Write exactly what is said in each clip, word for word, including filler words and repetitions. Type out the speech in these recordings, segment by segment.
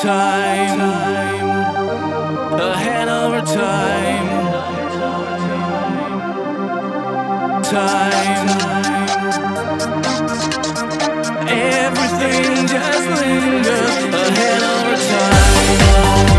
time, ahead of our time, time. Everything just lingers ahead of our time.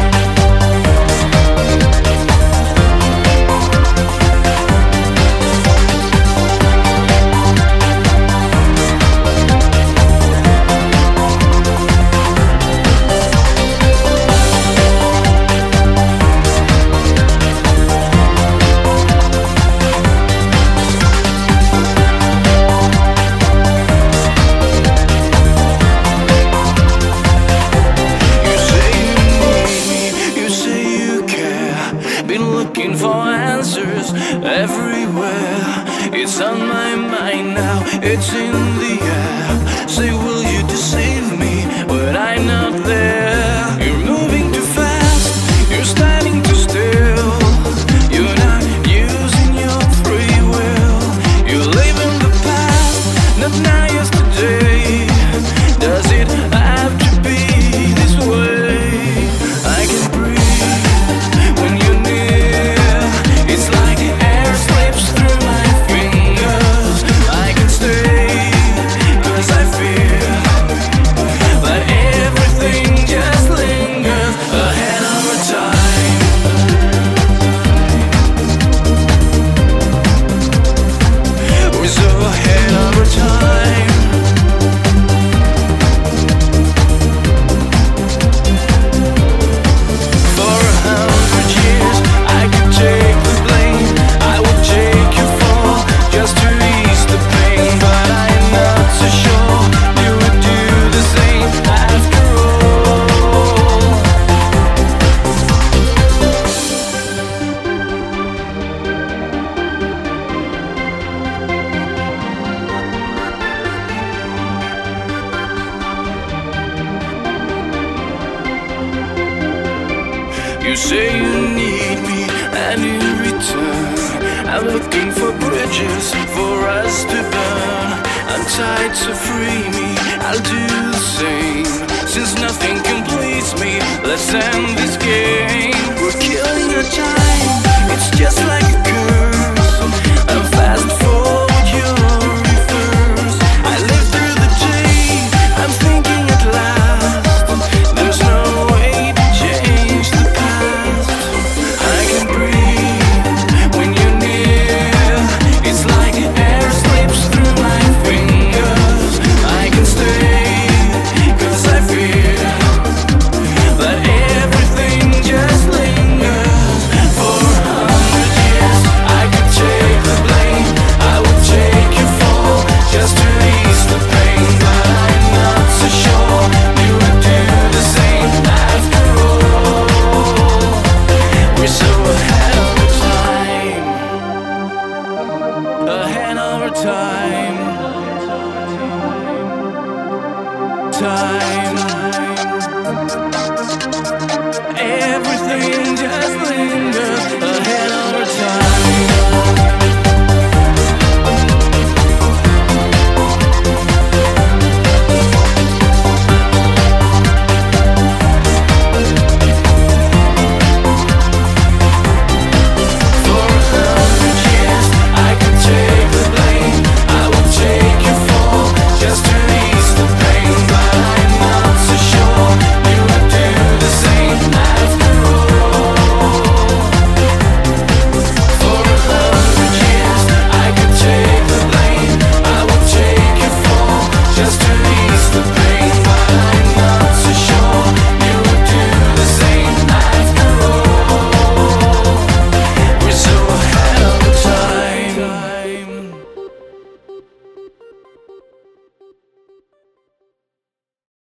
Looking for answers everywhere. It's on my mind now, it's in the air. Say, will you deceive me when I'm not there? You're moving too fast, you're standing too still. You're not using your free will. You live in the past, not now, yesterday. Does it have to be this way? I can breathe when you're near. It's like the air slips through my fingers. I can stay, cause I feel that everything just lingers ahead of our time. We're so ahead of our time. For a hundred years I could take the blame. I would take your fall just to ease the pain. But I'm not so sure you would do the same after all. You say you need me, and in return I'm looking for bridges for us to burn. I'm tied, so free me, I'll do the same. Since nothing completes me, let's end this game. We're killing our time, it's just like